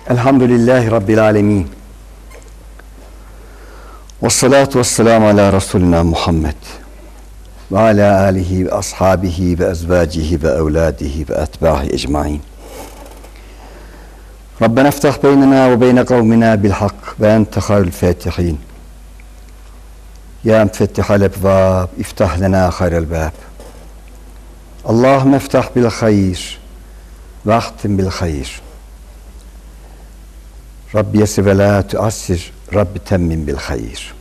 Elhamdülillahi Rabbil alemin. Vessalatu vesselamu ala Resulina Muhammed ve ala alihi ve ashabihi ve ezvacihi ve evladihi ve etbahi ecmain. Rabbena iftah beynena ve beyne kavmina bil hak ve ente hayrul fatihin. Ya müfettihal ebvab, iftah lena hayrel bab. Allahümme iftah bil hayr ve ahtim bil hayr. Rabbi yesir ve la tuassir, Rabbi temmin bil hayr.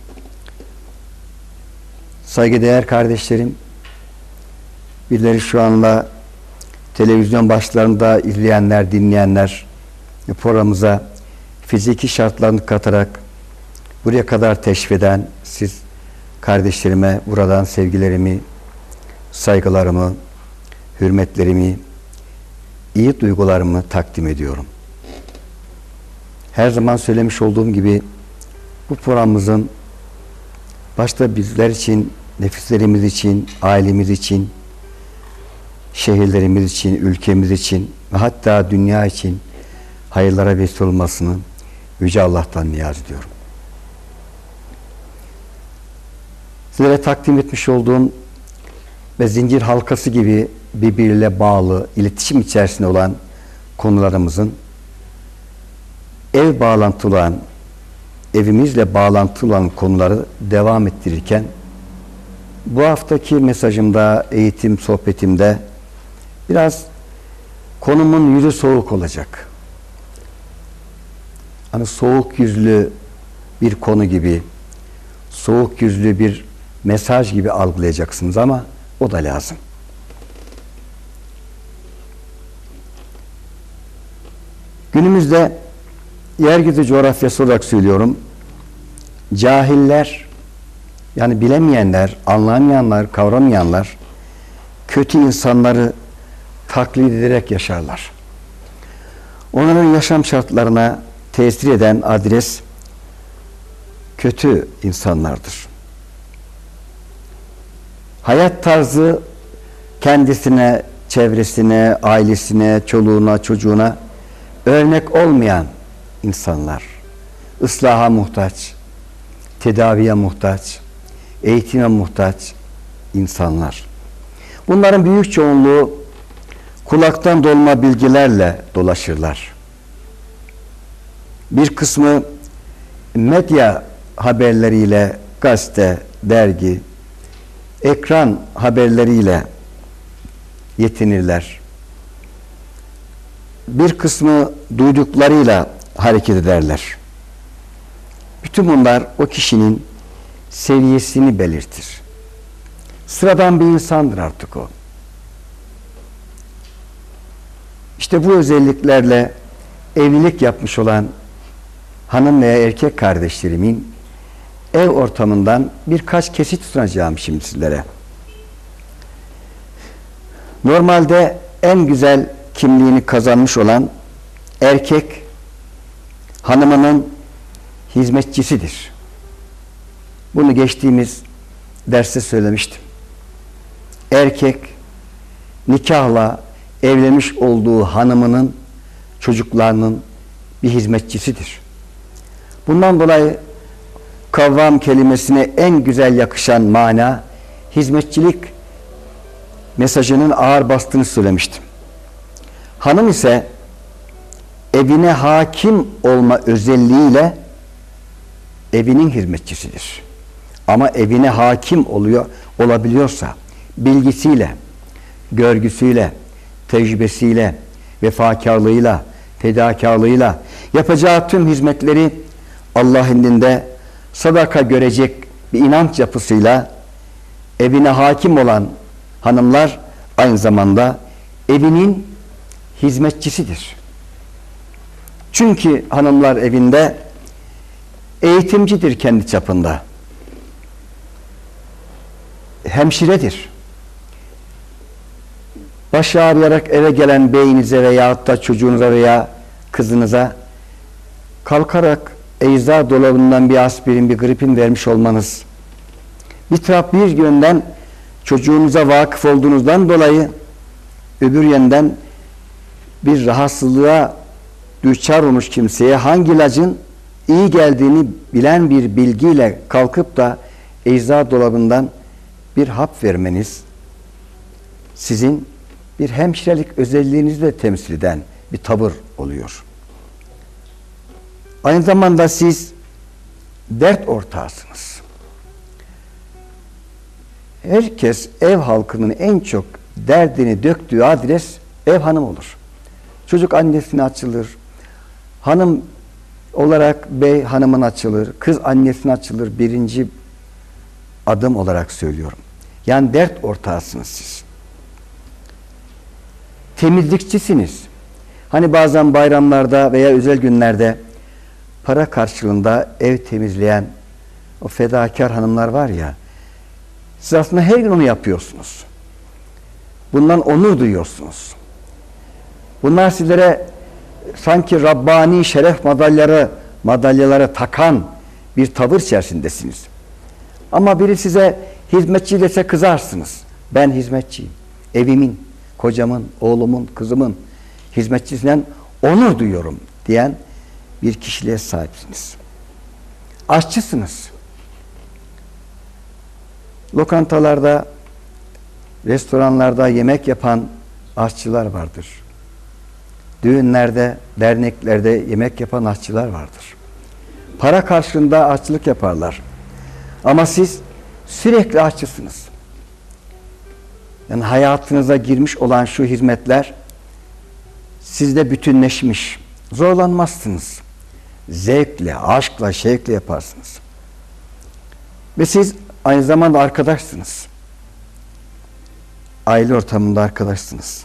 Saygıdeğer kardeşlerim, birileri şu anda televizyon başlarında izleyenler, dinleyenler programımıza fiziki şartlarını katarak buraya kadar teşrif eden siz kardeşlerime buradan sevgilerimi, saygılarımı, hürmetlerimi, iyi duygularımı takdim ediyorum. Her zaman söylemiş olduğum gibi bu programımızın başta bizler için, nefislerimiz için, ailemiz için, şehirlerimiz için, ülkemiz için ve hatta dünya için hayırlara vesile olmasını Yüce Allah'tan niyaz ediyorum. Sizlere takdim etmiş olduğum ve zincir halkası gibi birbiriyle bağlı, iletişim içerisinde olan konularımızın ev bağlantılı olan, evimizle bağlantılı olan konuları devam ettirirken bu haftaki mesajımda, eğitim sohbetimde biraz konumun yüzü soğuk olacak. Hani soğuk yüzlü bir konu gibi, soğuk yüzlü bir mesaj gibi algılayacaksınız ama o da lazım. Günümüzde yeryüzü coğrafyası olarak söylüyorum, cahiller, yani bilemeyenler, anlamayanlar, kavramayanlar kötü insanları taklit ederek yaşarlar. Onların yaşam şartlarına tesir eden adres kötü insanlardır. Hayat tarzı kendisine, çevresine, ailesine, çoluğuna, çocuğuna örnek olmayan insanlar, ıslaha muhtaç, tedaviye muhtaç, eğitime muhtaç insanlar. Bunların büyük çoğunluğu kulaktan dolma bilgilerle dolaşırlar. Bir kısmı medya haberleriyle, gazete, dergi, ekran haberleriyle yetinirler. Bir kısmı duyduklarıyla hareket ederler. Bütün bunlar o kişinin seviyesini belirtir. Sıradan bir insandır artık o. İşte bu özelliklerle evlilik yapmış olan hanım veya erkek kardeşlerimin ev ortamından birkaç kesit sunacağım şimdi sizlere. Normalde en güzel kimliğini kazanmış olan erkek hanımının hizmetçisidir. Bunu geçtiğimiz derste söylemiştim. Erkek nikahla evlenmiş olduğu hanımının, çocuklarının bir hizmetçisidir. Bundan dolayı kavvam kelimesine en güzel yakışan mana hizmetçilik mesajının ağır bastığını söylemiştim. Hanım ise evine hakim olma özelliğiyle evinin hizmetçisidir. Ama evine hakim olabiliyorsa bilgisiyle, görgüsüyle, tecrübesiyle, vefakarlığıyla, fedakarlığıyla yapacağı tüm hizmetleri Allah indinde sadaka görecek bir inanç yapısıyla evine hakim olan hanımlar aynı zamanda evinin hizmetçisidir. Çünkü hanımlar evinde eğitimcidir kendi çapında. Hemşiredir. Başı ağrıyarak eve gelen beyinize veyahut da çocuğunuza veya kızınıza kalkarak eczacı dolabından bir aspirin, bir gripin vermiş olmanız, bir yönden çocuğunuza vakıf olduğunuzdan dolayı öbür yönden bir rahatsızlığa düçar olmuş kimseye hangi ilacın iyi geldiğini bilen bir bilgiyle kalkıp da eczacı dolabından bir hap vermeniz sizin bir hemşirelik özelliğinizi de temsil eden bir tavır oluyor. Aynı zamanda siz dert ortağısınız. Herkes ev halkının en çok derdini döktüğü adres ev hanım olur. Çocuk annesine açılır. Hanım olarak bey hanımın açılır. Kız annesine açılır. Birinci adım olarak söylüyorum. Yani dert ortağısınız siz. Temizlikçisiniz. Hani bazen bayramlarda veya özel günlerde para karşılığında ev temizleyen o fedakar hanımlar var ya, siz aslında her gün onu yapıyorsunuz. Bundan onur duyuyorsunuz. Bunlar sizlere sanki Rabbani şeref madalyaları takan bir tavır içerisindesiniz. Ama biri size hizmetçi dese kızarsınız. Ben hizmetçiyim. Evimin, kocamın, oğlumun, kızımın hizmetçisinden onur duyuyorum diyen bir kişiliğe sahipsiniz. Aşçısınız. Lokantalarda, restoranlarda yemek yapan aşçılar vardır. Düğünlerde, derneklerde yemek yapan aşçılar vardır. Para karşılığında aşçılık yaparlar. Ama siz sürekli aşçısınız. Yani hayatınıza girmiş olan şu hizmetler sizde bütünleşmiş. Zorlanmazsınız. Zevkle, aşkla, şevkle yaparsınız. Ve siz aynı zamanda arkadaşsınız. Aile ortamında arkadaşsınız.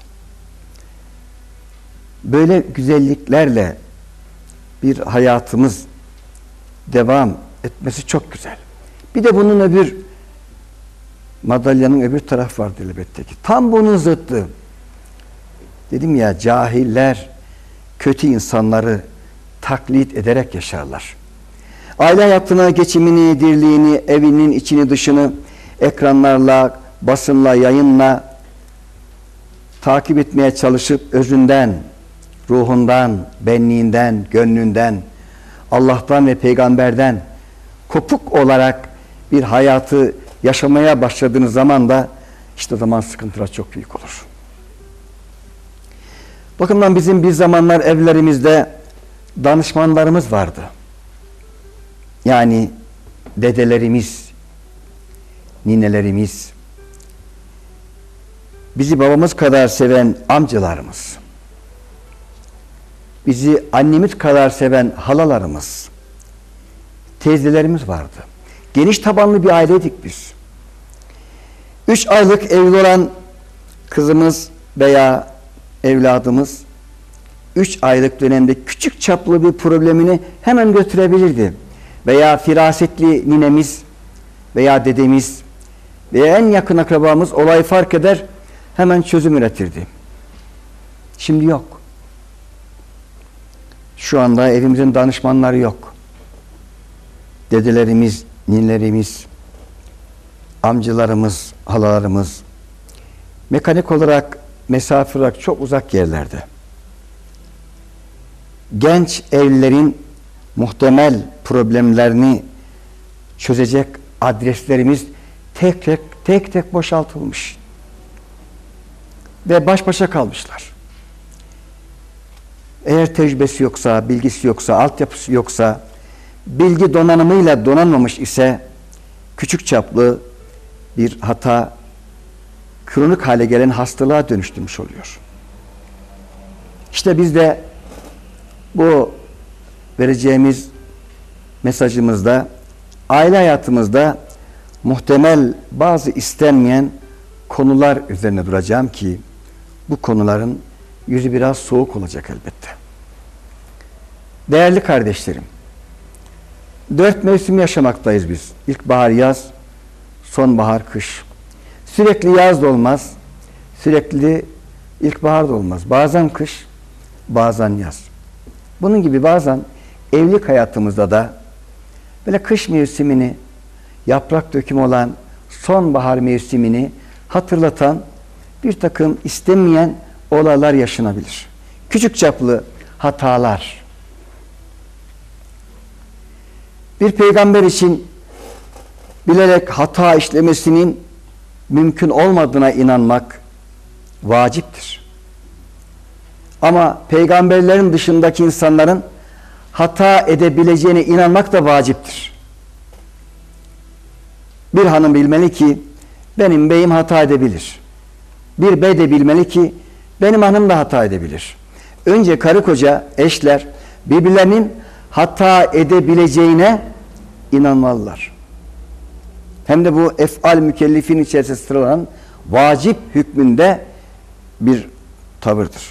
Böyle güzelliklerle bir hayatımız devam etmesi çok güzel. Bir de bunun öbür madalyanın öbür tarafı vardır elbette ki. Tam bunun zıttı. Dedim ya, cahiller kötü insanları taklit ederek yaşarlar. Aile hayatına geçimini, dirliğini, evinin içini dışını ekranlarla, basınla, yayınla takip etmeye çalışıp özünden, ruhundan, benliğinden, gönlünden, Allah'tan ve peygamberden kopuk olarak bir hayatı yaşamaya başladığınız zaman da işte o zaman sıkıntılar çok büyük olur. Bakın bizim bir zamanlar evlerimizde danışmanlarımız vardı. Yani dedelerimiz, ninelerimiz, bizi babamız kadar seven amcalarımız, bizi annemiz kadar seven halalarımız, teyzelerimiz vardı. Geniş tabanlı bir aileydik biz. 3 aylık evli olan kızımız veya evladımız 3 aylık dönemde küçük çaplı bir problemini hemen götürebilirdi. Veya firasetli ninemiz veya dedemiz veya en yakın akrabamız olayı fark eder, hemen çözüm üretirdi. Şimdi yok. Şu anda evimizin danışmanları yok. Dedelerimiz, ninelerimiz, amcalarımız, halalarımız mekanik olarak, mesafe olarak çok uzak yerlerde. Genç evlilerin muhtemel problemlerini çözecek adreslerimiz tek tek boşaltılmış. Ve baş başa kalmışlar. Eğer tecrübesi yoksa, bilgisi yoksa, altyapısı yoksa, bilgi donanımıyla donanmamış ise küçük çaplı bir hata kronik hale gelen hastalığa dönüştürmüş oluyor. İşte biz de bu vereceğimiz mesajımızda aile hayatımızda muhtemel bazı istenmeyen konular üzerine duracağım ki bu konuların yüzü biraz soğuk olacak elbette. Değerli kardeşlerim, 4 mevsim yaşamaktayız biz. İlkbahar, yaz, sonbahar, kış. Sürekli yaz da olmaz, sürekli ilkbahar da olmaz. Bazen kış, bazen yaz. Bunun gibi bazen evlilik hayatımızda da böyle kış mevsimini, yaprak dökümü olan sonbahar mevsimini hatırlatan bir takım istenmeyen olaylar yaşanabilir. Küçük çaplı hatalar. Bir peygamber için bilerek hata işlemesinin mümkün olmadığına inanmak vaciptir. Ama peygamberlerin dışındaki insanların hata edebileceğine inanmak da vaciptir. Bir hanım bilmeli ki benim beyim hata edebilir. Bir bey de bilmeli ki benim hanım da hata edebilir. Önce karı koca, eşler birbirlerinin hata edebileceğine inanmalılar. Hem de bu ef'al mükellefin içerisinde sıralanan vacip hükmünde bir tavırdır.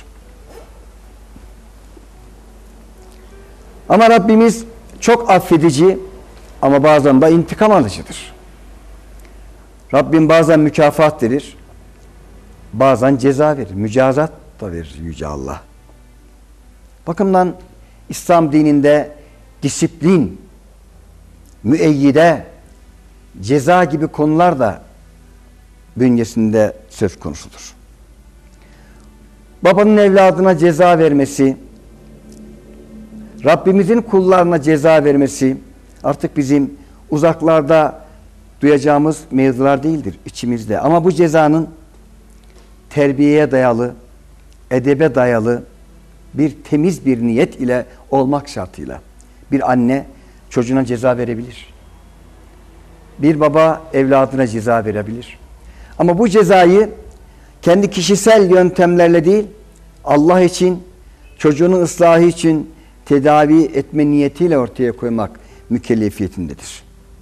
Ama Rabbimiz çok affedici ama bazen de intikam alıcıdır. Rabbim bazen mükafat verir, bazen ceza verir, mücazat da verir Yüce Allah. Bakımdan İslam dininde disiplin, müeyyide, ceza gibi konular da bünyesinde söz konusudur. Babanın evladına ceza vermesi, Rabbimizin kullarına ceza vermesi artık bizim uzaklarda duyacağımız mevzular değildir, içimizde. Ama bu cezanın terbiyeye dayalı, edebe dayalı bir temiz bir niyet ile olmak şartıyla bir anne çocuğuna ceza verebilir. Bir baba evladına ceza verebilir. Ama bu cezayı kendi kişisel yöntemlerle değil, Allah için, çocuğunun ıslahı için tedavi etme niyetiyle ortaya koymak mükellefiyetindedir.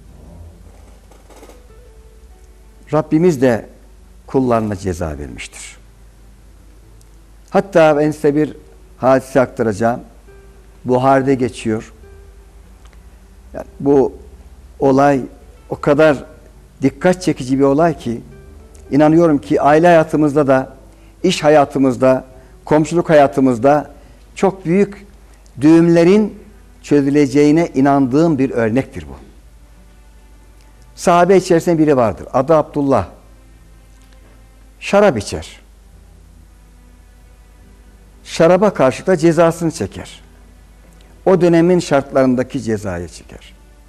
Rabbimiz de kullarına ceza vermiştir. Hatta ben size bir hadise aktaracağım. Buhari'de geçiyor. Yani bu olay o kadar dikkat çekici bir olay ki inanıyorum ki aile hayatımızda da, iş hayatımızda, komşuluk hayatımızda çok büyük düğümlerin çözüleceğine inandığım bir örnektir bu. Sahabe içerisinde biri vardır. Adı Abdullah. Şarap içer. Şaraba karşı da cezasını çeker. O dönemin şartlarındaki cezayı çeker.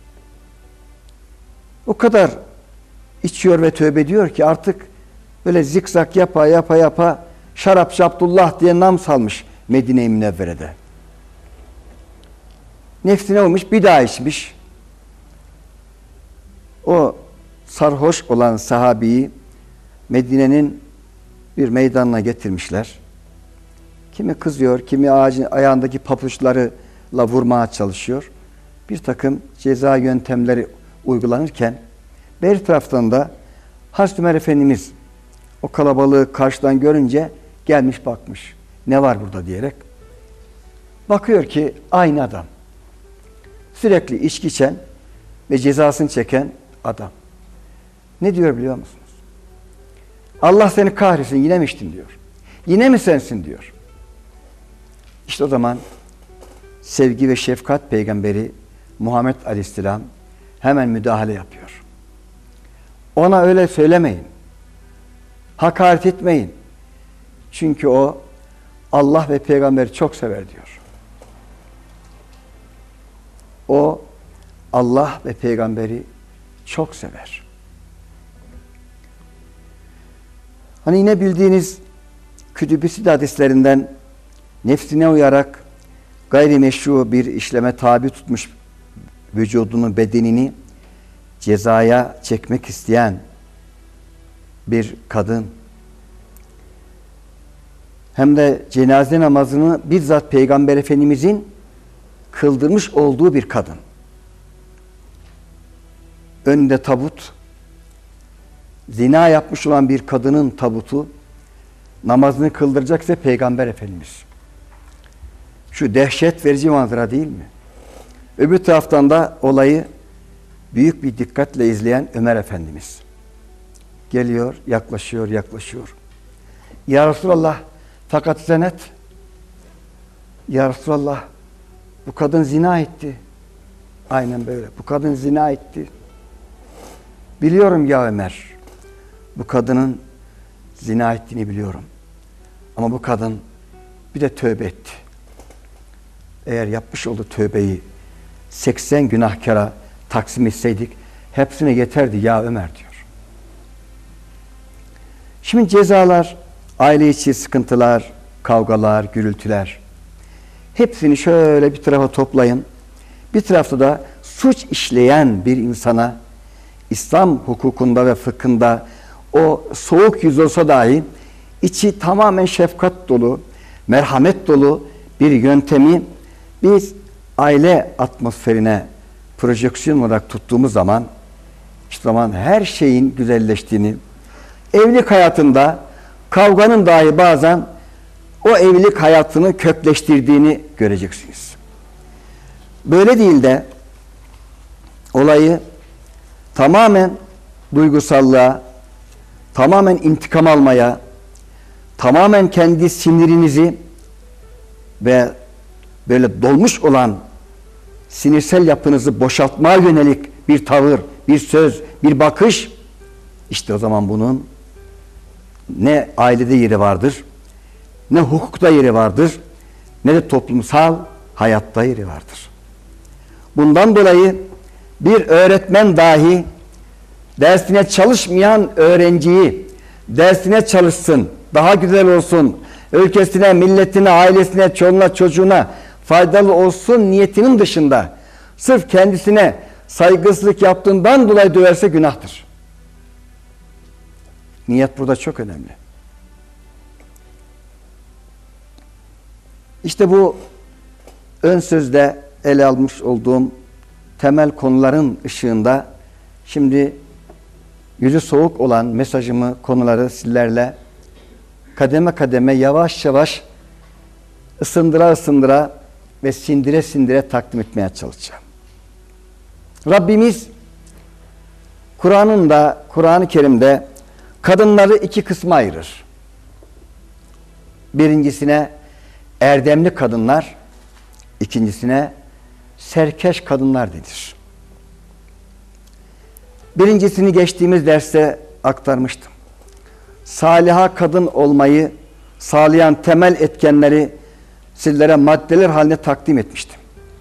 O kadar içiyor ve tövbe ediyor ki artık böyle zikzak yapa şarapçı Abdullah diye nam salmış Medine-i Münevvere'de. Nefsine olmuş, bir daha içmiş. O sarhoş olan sahabeyi Medine'nin bir meydanına getirmişler. Kimi kızıyor, kimi ağacın ayağındaki papuçlarıyla vurmaya çalışıyor. Bir takım ceza yöntemleri uygulanırken bir taraftan da Hazreti Ömer Efendimiz o kalabalığı karşıdan görünce gelmiş bakmış. Ne var burada diyerek. Bakıyor ki aynı adam. Sürekli içki içen ve cezasını çeken adam. Ne diyor biliyor musunuz? Allah seni kahretsin, yine mi içtin diyor. Yine mi sensin diyor. İşte o zaman sevgi ve şefkat peygamberi Muhammed Aleyhisselam hemen müdahale yapıyor. Ona öyle söylemeyin. Hakaret etmeyin. Çünkü o Allah ve peygamberi çok sever diyor. O Allah ve peygamberi çok sever. Hani yine bildiğiniz Kütüb-i hadislerinden nefsine uyarak gayrimeşru bir işleme tabi tutmuş vücudunu, bedenini cezaya çekmek isteyen bir kadın, hem de cenaze namazını bizzat Peygamber Efendimizin kıldırmış olduğu bir kadın. Önünde tabut, zina yapmış olan bir kadının tabutu, namazını kıldıracaksa Peygamber Efendimiz. Şu dehşet verici manzara değil mi? Öbür taraftan da olayı büyük bir dikkatle izleyen Ömer Efendimiz. Geliyor, yaklaşıyor. Ya Resulallah, fakat zenet. Ya Resulallah, bu kadın zina etti. Aynen böyle. Bu kadın zina etti. Biliyorum ya Ömer. Bu kadının zina ettiğini biliyorum. Ama bu kadın bir de tövbe etti. eğer yapmış olduğu tövbeyi 80 günahkara taksim etseydik hepsine yeterdi ya Ömer diyor. Şimdi cezalar, aile içi sıkıntılar, kavgalar, gürültüler, hepsini şöyle bir tarafa toplayın. Bir tarafta da suç işleyen bir insana İslam hukukunda ve fıkhında o soğuk yüz olsa dahi içi tamamen şefkat dolu, merhamet dolu bir yöntemi biz aile atmosferine projeksiyon olarak tuttuğumuz zaman işte zaman her şeyin güzelleştiğini, evlilik hayatında kavganın dahi bazen o evlilik hayatını kökleştirdiğini göreceksiniz. Böyle değil de olayı tamamen duygusallığa, tamamen intikam almaya, tamamen kendi sinirinizi ve böyle dolmuş olan sinirsel yapınızı boşaltmaya yönelik bir tavır, bir söz, bir bakış, işte o zaman bunun ne ailede yeri vardır, ne hukukta yeri vardır, ne de toplumsal hayatta yeri vardır. Bundan dolayı bir öğretmen dahi dersine çalışmayan öğrenciyi dersine çalışsın, daha güzel olsun, ülkesine, milletine, ailesine, çoluğuna, çocuğuna faydalı olsun niyetinin dışında sırf kendisine saygısızlık yaptığından dolayı döverse günahtır. Niyet burada çok önemli. İşte bu ön sözde ele almış olduğum temel konuların ışığında şimdi yüzü soğuk olan mesajımı, konuları sizlerle kademe kademe, yavaş yavaş ısındıra ısındıra ve sindire sindire takdim etmeye çalışacağım. Rabbimiz Kur'an-ı Kerim'de kadınları iki kısma ayırır. Birincisine erdemli kadınlar, ikincisine serkeş kadınlar denir. Birincisini geçtiğimiz derste aktarmıştım. Saliha kadın olmayı sağlayan temel etkenleri sizlere maddeler haline takdim etmiştim.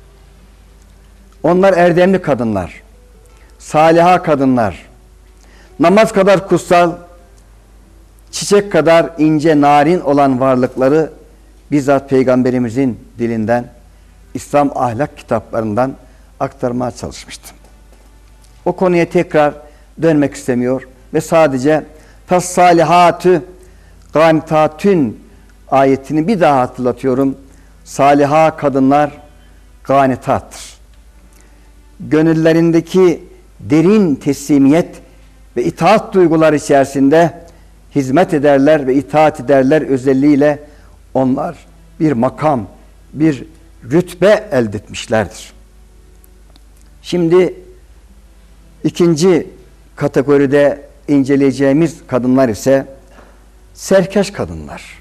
Onlar erdemli kadınlar, saliha kadınlar, namaz kadar kutsal, çiçek kadar ince, narin olan varlıkları bizzat Peygamberimizin dilinden, İslam ahlak kitaplarından aktarmaya çalışmıştım. O konuya tekrar dönmek istemiyor ve sadece "Fes-salihatü gânitatün" ayetini bir daha hatırlatıyorum. Saliha kadınlar gânitattır. Gönüllerindeki derin teslimiyet ve itaat duygular içerisinde hizmet ederler ve itaat ederler özelliğiyle onlar bir makam, bir rütbe elde etmişlerdir. Şimdi ikinci kategoride inceleyeceğimiz kadınlar ise serkeş kadınlar.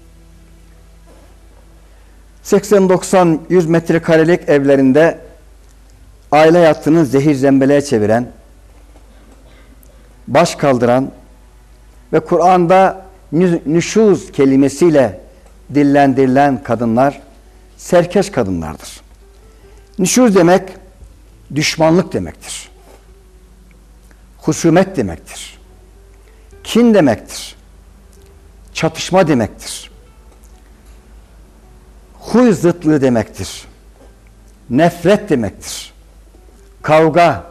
80-90-100 metrekarelik evlerinde aile hayatını zehir zembeleğe çeviren, baş kaldıran ve Kur'an'da nüşuz kelimesiyle dillendirilen kadınlar serkeş kadınlardır. Nüşuz demek düşmanlık demektir. Husumet demektir. Kin demektir. Çatışma demektir. Huy zıtlığı demektir. Nefret demektir. Kavga,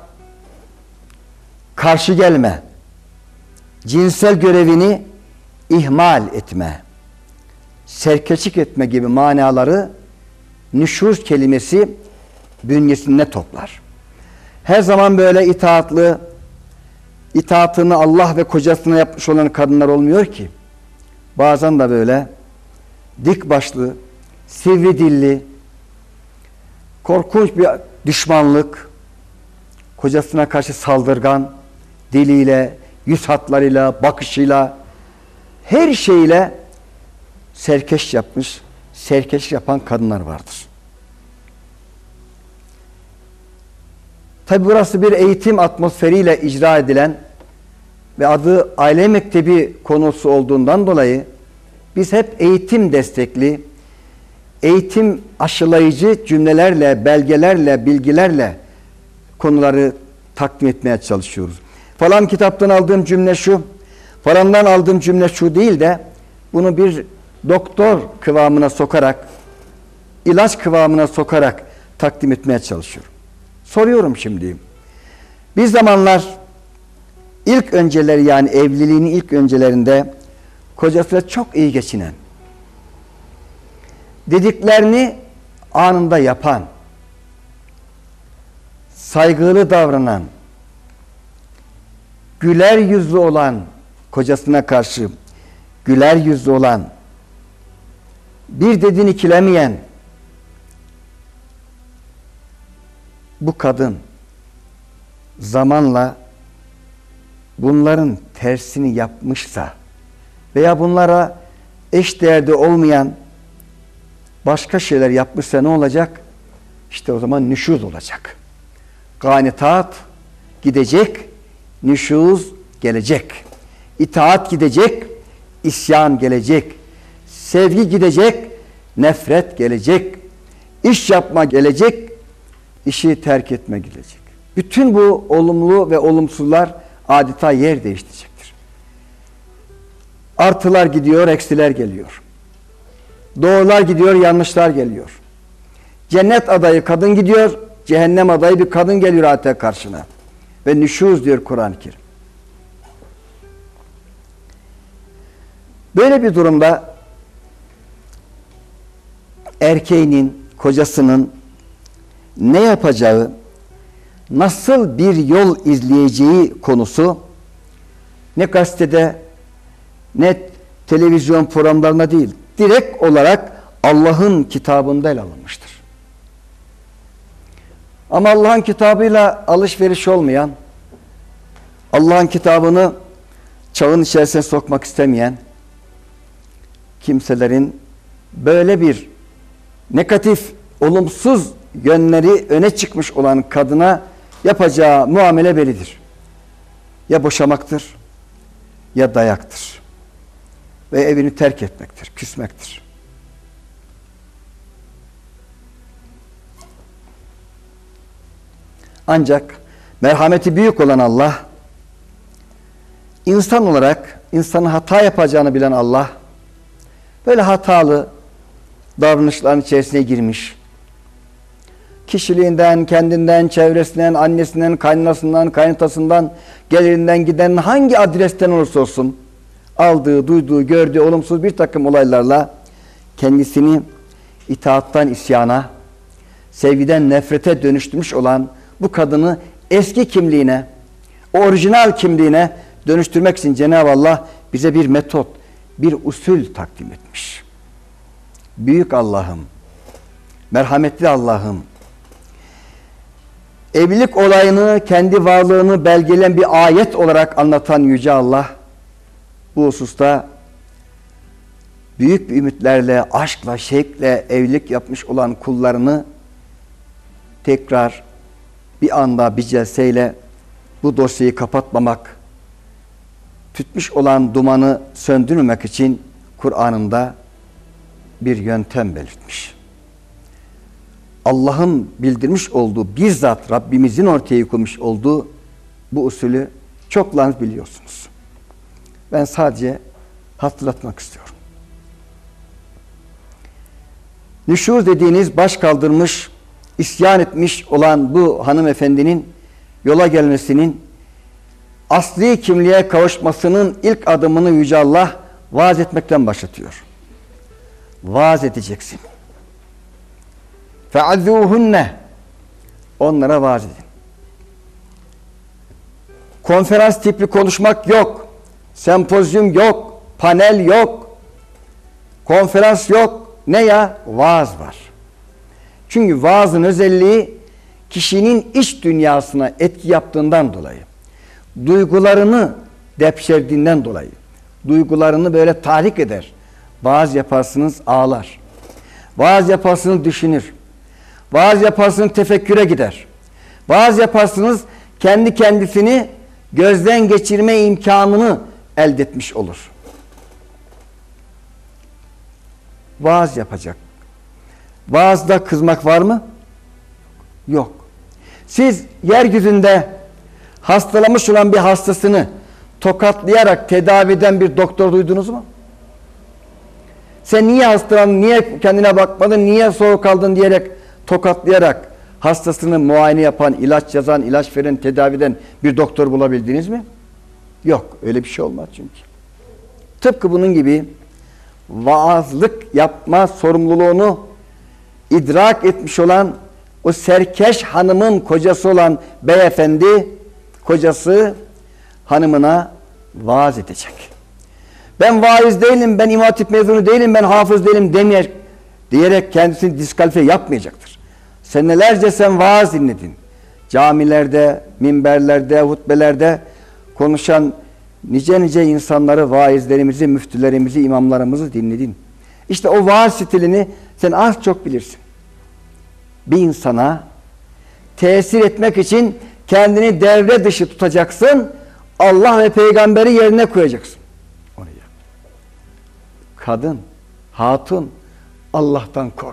karşı gelme, cinsel görevini ihmal etme, serkeçlik etme gibi manaları nüşuz kelimesi bünyesinde toplar. Her zaman böyle itaatını Allah ve kocasına yapmış olan kadınlar olmuyor ki. Bazen de böyle dik başlı, sivri dilli, korkunç bir düşmanlık, kocasına karşı saldırgan, diliyle, yüz hatlarıyla, bakışıyla, her şeyle serkeş yapmış, serkeş yapan kadınlar vardır. Tabi burası bir eğitim atmosferiyle icra edilen ve adı aile mektebi konusu olduğundan dolayı biz hep eğitim destekli, eğitim aşılayıcı cümlelerle, belgelerle, bilgilerle konuları takdim etmeye çalışıyoruz. Falan kitaptan aldığım cümle şu, falandan aldığım cümle şu değil de bunu bir doktor kıvamına sokarak, ilaç kıvamına sokarak takdim etmeye çalışıyorum. Soruyorum şimdi. Bir zamanlar ilk önceleri, yani evliliğinin ilk öncelerinde kocasıyla çok iyi geçinen, dediklerini anında yapan, saygılı davranan, güler yüzlü olan, kocasına karşı güler yüzlü olan, bir dediğini ikilemeyen bu kadın zamanla bunların tersini yapmışsa veya bunlara eş değerde olmayan başka şeyler yapmışsa ne olacak? İşte o zaman nüşuz olacak. Gânitat gidecek, nüşuz gelecek. İtaat gidecek, isyan gelecek. Sevgi gidecek, nefret gelecek. İş yapma gelecek, işi terk etme gelecek. Bütün bu olumlu ve olumsuzlar adeta yer değiştirecektir. Artılar gidiyor, eksiler geliyor. Doğrular gidiyor, yanlışlar geliyor. Cennet adayı kadın gidiyor, cehennem adayı bir kadın geliyor adeta karşına. Ve nüşuz diyor Kur'an-ı Kerim. Böyle bir durumda erkeğinin, kocasının ne yapacağı, nasıl bir yol izleyeceği konusu ne gazetede ne televizyon programlarında değil, direkt olarak Allah'ın kitabında ele alınmıştır. Ama Allah'ın kitabıyla alışveriş olmayan, Allah'ın kitabını çağın içerisine sokmak istemeyen kimselerin böyle bir negatif, olumsuz yönleri öne çıkmış olan kadına yapacağı muamele bellidir. Ya boşamaktır, ya dayaktır. Ve evini terk etmektir, küsmektir. Ancak merhameti büyük olan Allah, insan olarak insanın hata yapacağını bilen Allah, böyle hatalı davranışların içerisine girmiş, kişiliğinden, kendinden, çevresinden, annesinden, kaynanasından, kaynatasından, gelirinden, giden hangi adresten olursa olsun aldığı, duyduğu, gördüğü olumsuz bir takım olaylarla kendisini itaattan isyana, sevgiden nefrete dönüştürmüş olan bu kadını eski kimliğine, orijinal kimliğine dönüştürmek için Cenab-ı Allah bize bir metot, bir usul takdim etmiş. Büyük Allah'ım, merhametli Allah'ım, evlilik olayını, kendi varlığını belgeleyen bir ayet olarak anlatan Yüce Allah, bu hususta büyük bir ümitlerle, aşkla, şevkle evlilik yapmış olan kullarını tekrar bir anda bir celseyle bu dosyayı kapatmamak, tütmüş olan dumanı söndürmemek için Kur'an'ında bir yöntem belirtmiş. Allah'ın bildirmiş olduğu, bizzat Rabbimizin ortaya koymuş olduğu bu usulü çoklarınız biliyorsunuz. Ben sadece hatırlatmak istiyorum. Nüşuz dediğiniz baş kaldırmış, isyan etmiş olan bu hanımefendinin yola gelmesinin, asli kimliğe kavuşmasının ilk adımını Yüce Allah vaaz etmekten başlatıyor. Vaaz edeceksin. فَعَذُّوهُنَّ Onlara vaaz edin. Konferans tipli konuşmak yok. Sempozyum yok. Panel yok. Konferans yok. Ne ya? Vaaz var. Çünkü vaazın özelliği kişinin iç dünyasına etki yaptığından dolayı, duygularını depşerdiğinden dolayı, duygularını böyle tahrik eder. Vaaz yaparsınız ağlar. Vaaz yaparsınız düşünür. Vaaz yaparsınız tefekküre gider. Vaaz yaparsınız kendi kendisini gözden geçirme imkanını elde etmiş olur. Vaaz yapacak. Vaazda kızmak var mı? Yok. Siz yeryüzünde hastalamış olan bir hastasını tokatlayarak tedavi eden bir doktor duydunuz mu? Sen niye hastalandın, niye kendine bakmadın, niye soğuk kaldın diyerek tokatlayarak hastasını muayene yapan, ilaç yazan, ilaç veren, tedavi eden bir doktor bulabildiniz mi? Yok. Öyle bir şey olmaz çünkü. Tıpkı bunun gibi vaazlık yapma sorumluluğunu idrak etmiş olan o serkeş hanımın kocası olan beyefendi, kocası hanımına vaaz edecek. Ben vaiz değilim, ben İmam Hatip mezunu değilim, ben hafız değilim diyerek kendisini diskalifiye yapmayacaktır. Senelerce sen vaaz dinledin. Camilerde, minberlerde, hutbelerde konuşan nice insanları, vaizlerimizi, müftülerimizi, imamlarımızı dinledin. İşte o vaaz stilini sen az çok bilirsin. Bir insana tesir etmek için kendini devre dışı tutacaksın. Allah ve peygamberi yerine koyacaksın. Oraya. Kadın, hatun, Allah'tan kork.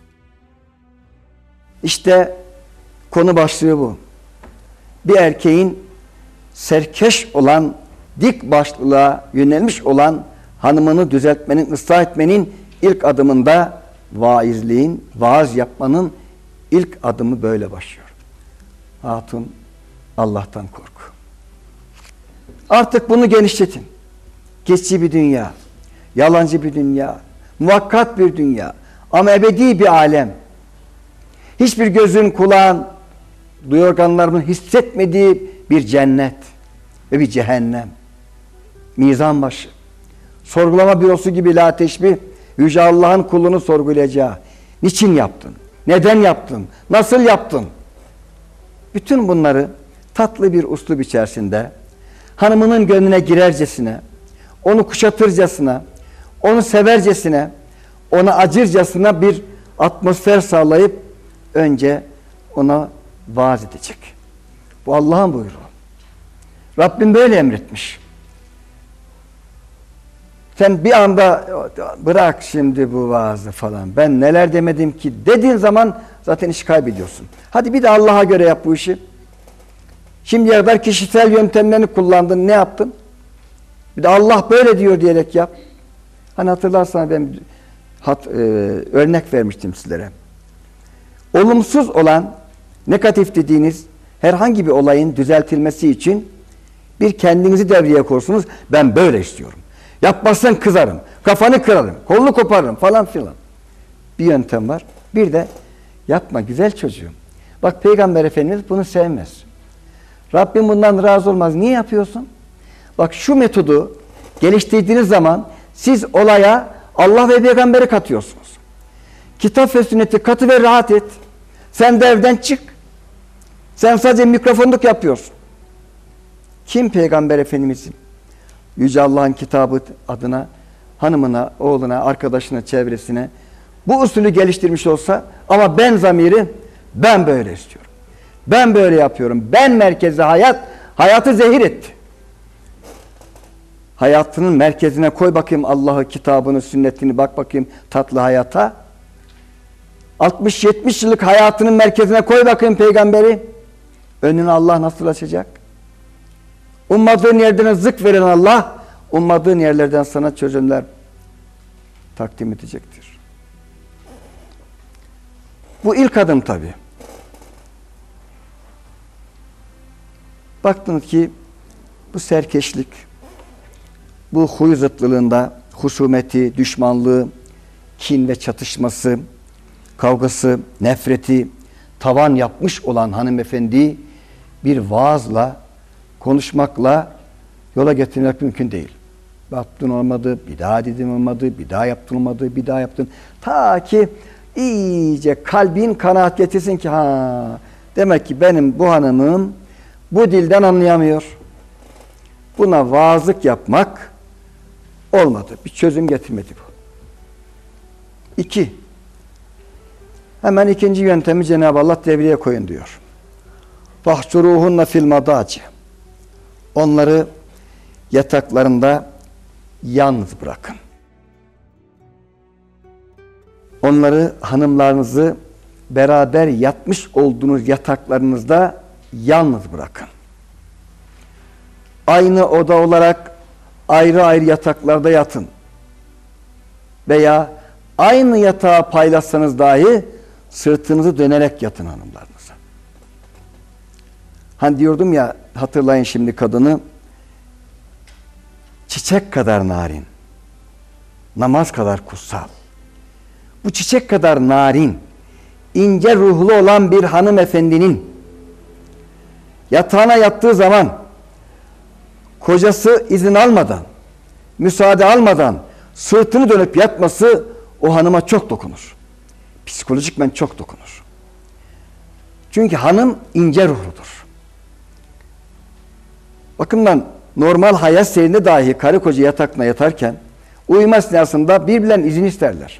İşte konu başlığı bu. Bir erkeğin serkeş olan, dik başlılığa yönelmiş olan hanımını düzeltmenin, ıslah etmenin ilk adımında vaizliğin, vaaz yapmanın ilk adımı böyle başlıyor. Hatun, Allah'tan kork. Artık bunu genişletin. Geçici bir dünya, yalancı bir dünya, muvakkat bir dünya ama ebedi bir alem. Hiçbir gözün, kulağın, duyu organlarının hissetmediği bir cennet ve bir cehennem. Mizan başı. Sorgulama bürosu gibi la teşbih, Yüce Allah'ın kulunu sorgulayacağı. Niçin yaptın? Neden yaptın? Nasıl yaptın? Bütün bunları tatlı bir üslup içerisinde hanımının gönlüne girercesine, onu kuşatırcasına, onu severcesine, ona acırcasına bir atmosfer sağlayıp önce ona vaaz edecek. Bu Allah'ın buyruğu. Rabbim böyle emretmiş. Sen bir anda bırak şimdi bu vaazı falan, ben neler demedim ki dediğin zaman zaten işi kaybediyorsun. Hadi bir de Allah'a göre yap bu işi. Şimdiye kadar kişisel yöntemlerini kullandın, ne yaptın? Bir de Allah böyle diyor diyerek yap. Hani hatırlarsan ben örnek vermiştim sizlere. Olumsuz olan, negatif dediğiniz herhangi bir olayın düzeltilmesi için bir kendinizi devreye koyursunuz. Ben böyle istiyorum. Yapmazsan kızarım, kafanı kırarım, kolunu koparırım falan filan. Bir yöntem var. Bir de yapma güzel çocuğum. Bak Peygamber Efendimiz bunu sevmez. Rabbim bundan razı olmaz. Niye yapıyorsun? Bak şu metodu geliştirdiğiniz zaman siz olaya Allah ve Peygamberi katıyorsunuz. Kitap ve sünneti katı ve rahat et. Sen de evden çık. Sen sadece mikrofonluk yapıyorsun. Kim Peygamber Efendimiz'in? Yüce Allah'ın kitabı adına hanımına, oğluna, arkadaşına, çevresine bu usulü geliştirmiş olsa ama ben zamiri ben böyle istiyorum. Ben böyle yapıyorum. Ben merkezi hayatı zehir etti. Hayatının merkezine koy bakayım Allah'ı, kitabını, sünnetini, bak bakayım tatlı hayata. 60-70 yıllık hayatının merkezine koy bakayım peygamberi. Önünü Allah nasıl açacak? Ummadığın yerden zık veren Allah, ummadığın yerlerden sana çözümler takdim edecektir. Bu ilk adım tabii. Baktınız ki bu serkeşlik, bu huy zıtlılığında husumeti, düşmanlığı, kin ve çatışması, kavgası, nefreti tavan yapmış olan hanımefendi bir vaazla, konuşmakla yola getirmek mümkün değil. Yaptın olmadı, bir daha dedim olmadı, bir daha yaptın olmadı, bir daha yaptın. Ta ki iyice kalbin kanaat getirsin ki demek ki benim bu hanımım bu dilden anlayamıyor. Buna vaazlık yapmak olmadı. Bir çözüm getirmedi bu. 2. Hemen ikinci yöntemi Cenab-ı Allah devreye koyun diyor. Fahşuruhunna fil madaci. Onları yataklarında yalnız bırakın. onları, hanımlarınızı beraber yatmış olduğunuz yataklarınızda yalnız bırakın. Aynı oda olarak ayrı ayrı yataklarda yatın. Veya aynı yatağı paylaşsanız dahi sırtınızı dönerek yatın hanımlarınıza. Hani diyordum ya, hatırlayın şimdi kadını, çiçek kadar narin, namaz kadar kutsal. Bu çiçek kadar narin, ince ruhlu olan bir hanımefendinin yatağına yattığı zaman kocası izin almadan, müsaade almadan sırtını dönüp yatması o hanıma çok dokunur. Psikolojikmen çok dokunur. Çünkü hanım ince ruhludur. Bakımdan normal hayat seyrinde dahi karı koca yatakına yatarken uyuma esnasında birbirlerinin izin isterler.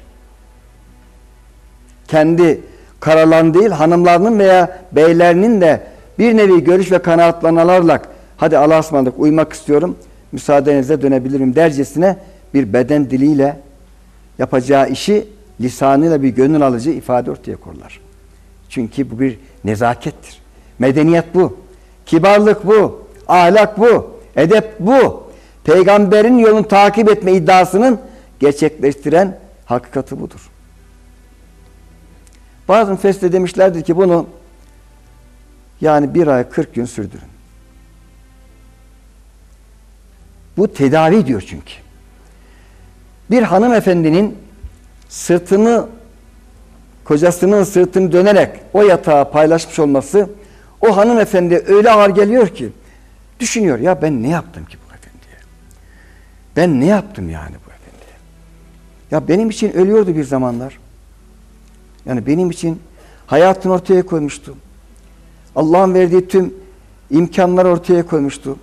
Kendi karalan değil, hanımlarının veya beylerinin de bir nevi görüş ve kanaatlerini alarak hadi Allah'a ısmarladık, uyumak istiyorum, müsaadenizle dönebilirim dercesine bir beden diliyle yapacağı işi lisanıyla bir gönül alıcı ifade ortaya koyarlar. Çünkü bu bir nezakettir. Medeniyet bu. Kibarlık bu. Ahlak bu. Edep bu. Peygamberin yolunu takip etme iddiasının gerçekleştiren hakikati budur. Bazı müfessirler demişlerdir ki bunu yani 1 ay 40 gün sürdürün. Bu tedavi diyor çünkü. Bir hanımefendinin kocasının sırtını dönerek o yatağı paylaşmış olması o hanımefendiye öyle ağır geliyor ki düşünüyor, ya ben ne yaptım ki bu efendiye? Ben ne yaptım yani bu efendiye? Ya benim için ölüyordu bir zamanlar. Yani benim için hayatını ortaya koymuştu. Allah'ın verdiği tüm imkanları ortaya koymuştu.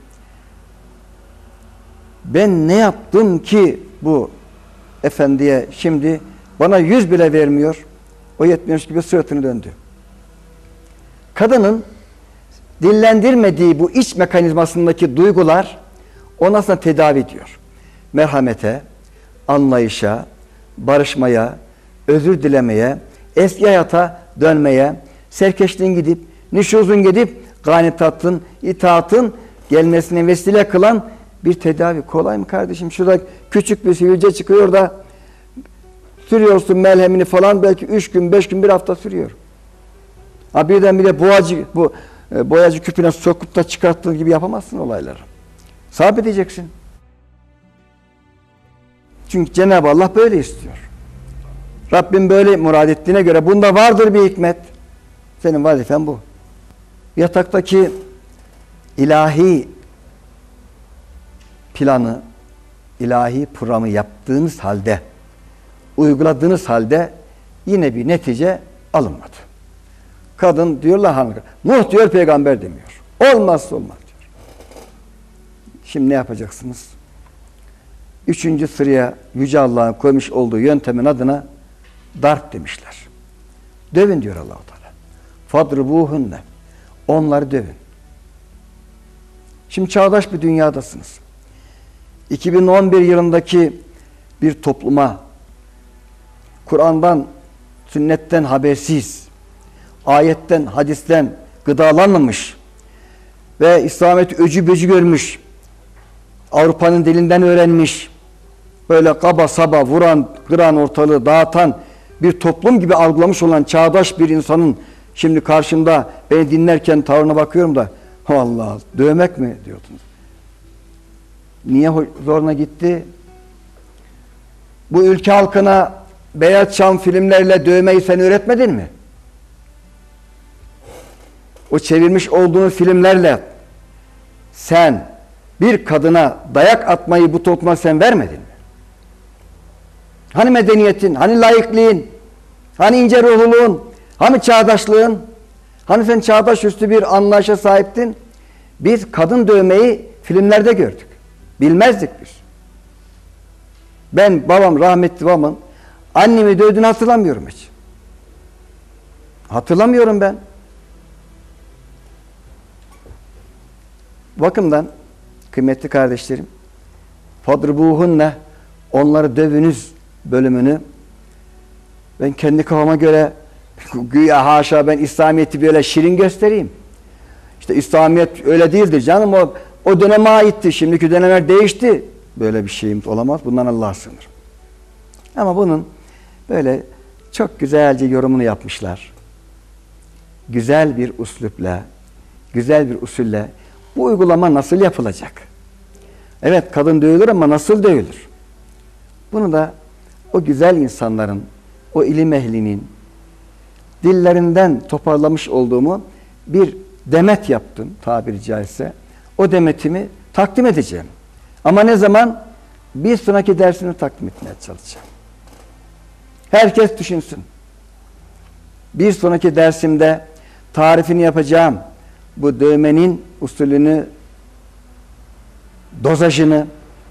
Ben ne yaptım ki bu efendiye şimdi bana 100 bile vermiyor. O yetmiyormuş gibi sırtını döndü. Kadının dillendirmediği bu iç mekanizmasındaki duygular onu aslında tedavi ediyor. Merhamete, anlayışa, barışmaya, özür dilemeye, eski hayata dönmeye, serkeşliğin gidip, nüşuzun gidip, ganitatın, itaatın gelmesine vesile kılan bir tedavi. Kolay mı kardeşim? Şurada küçük bir sivilce çıkıyor da sürüyorsun melhemini falan, belki 3 gün, 5 gün, bir hafta sürüyor. Ha birdenbire boyacı küpüne sokup da çıkarttığın gibi yapamazsın olayları. Sabredeceksin. Çünkü Cenab-ı Allah böyle istiyor. Rabbim böyle murad ettiğine göre bunda vardır bir hikmet. Senin vazifen bu. Yataktaki ilahi planı, ilahi programı yaptığınız halde, uyguladığınız halde yine bir netice alınmadı. Kadın diyorlar hanım, Nuh diyor peygamber demiyor. Olmazsa olmaz diyor. Şimdi ne yapacaksınız? 3. sıraya Yüce Allah'ın koymuş olduğu yöntemin adına darp demişler. Dövün diyor Allah-u Teala. Fadribuhunne. Onları dövün. Şimdi çağdaş bir dünyadasınız. 2011 yılındaki bir topluma Kur'an'dan, sünnetten habersiz, ayetten, hadisten gıdalanmamış ve İslamiyet'i öcü böcü görmüş, Avrupa'nın dilinden öğrenmiş, böyle kaba saba vuran, kıran, ortalığı dağıtan bir toplum gibi algılamış olan çağdaş bir insanın şimdi karşımda beni dinlerken tavrına bakıyorum da Allah, dövmek mi diyordunuz? Niye zoruna gitti? Bu ülke halkına Beyaz Şam filmlerle dövmeyi sen öğretmedin mi? O çevirmiş olduğunuz filmlerle sen bir kadına dayak atmayı bu topluma sen vermedin mi? Hani medeniyetin, hani layıklığın, hani ince ruhluluğun, hani çağdaşlığın, hani sen çağdaş üstü bir anlayışa sahiptin? Biz kadın dövmeyi filmlerde gördük. Bilmezdik biz. Ben rahmetli babamın annemi dövdüğünü hatırlamıyorum hiç. Hatırlamıyorum ben. Bu bakımdan kıymetli kardeşlerim, fadribuhunne, onları dövünüz bölümünü Ben kendi kafama göre güya haşa ben İslamiyet'i böyle şirin göstereyim. İşte İslamiyet öyle değildir canım, o döneme aitti. Şimdiki dönemler değişti. Böyle bir şeyimiz olamaz. Bundan Allah'a sığınırım. Ama bunun böyle çok güzelce yorumunu yapmışlar. Güzel bir üslupla, güzel bir usulle bu uygulama nasıl yapılacak? Evet, kadın dövülür ama nasıl dövülür? Bunu da o güzel insanların, o ilim ehlinin dillerinden toparlamış olduğumu bir demet yaptım tabiri caizse. O demetimi takdim edeceğim. Ama ne zaman? Bir sonraki dersini takdim etmeye çalışacağım. Herkes düşünsün. Bir sonraki dersimde tarifini yapacağım. Bu dövmenin usulünü, dozajını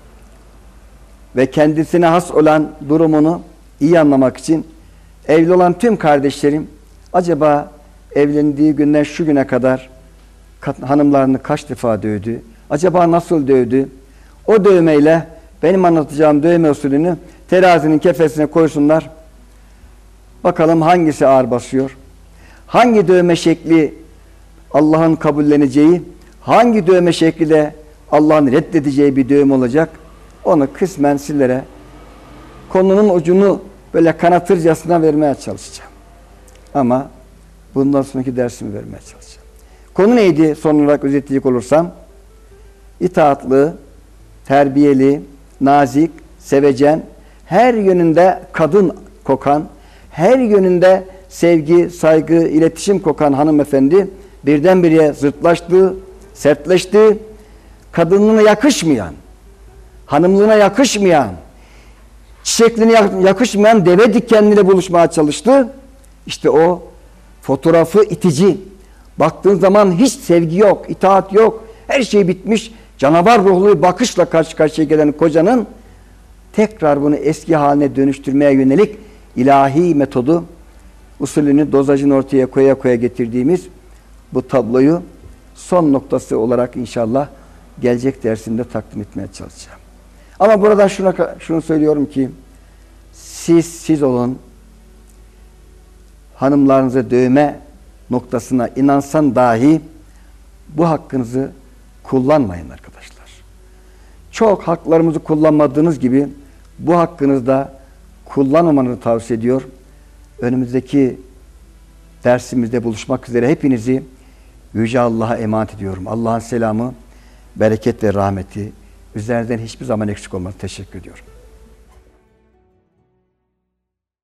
ve kendisine has olan durumunu iyi anlamak için evli olan tüm kardeşlerim acaba evlendiği günden şu güne kadar hanımlarını kaç defa dövdü? Acaba nasıl dövdü? O dövmeyle benim anlatacağım dövme usulünü terazinin kefesine koysunlar. Bakalım hangisi ağır basıyor? Hangi dövme şekli Allah'ın kabulleneceği, hangi dövme şekli de Allah'ın reddedeceği bir dövme olacak? Onu kısmen sizlere konunun ucunu böyle kanatırcasına vermeye çalışacağım. Ama bundan sonraki dersimi vermeye çalışacağım. Konu neydi son olarak özetleyecek olursam? İtaatlı, terbiyeli, nazik, sevecen, her yönünde kadın kokan, her yönünde sevgi, saygı, iletişim kokan hanımefendi birdenbire zırtlaştı, sertleşti, kadınlığına yakışmayan, hanımlığına yakışmayan, çiçekliğine yakışmayan deve dikenliyle buluşmaya çalıştı. İşte o fotoğrafı itici. Baktığın zaman hiç sevgi yok, itaat yok, her şey bitmiş. Canavar ruhlu bir bakışla karşı karşıya gelen kocanın tekrar bunu eski haline dönüştürmeye yönelik ilahi metodu, usulünü, dozajını ortaya koya koya getirdiğimiz bu tabloyu son noktası olarak inşallah gelecek dersimde takdim etmeye çalışacağım. Ama burada şunu söylüyorum ki siz olun, hanımlarınızı dövme noktasına inansan dahi bu hakkınızı kullanmayın arkadaşlar. Çok haklarımızı kullanmadığınız gibi bu hakkınızı da kullanmamanızı tavsiye ediyor. Önümüzdeki dersimizde buluşmak üzere hepinizi Yüce Allah'a emanet ediyorum. Allah'ın selamı, bereket ve rahmeti üzerinizden hiçbir zaman eksik olmaz. Teşekkür ediyorum.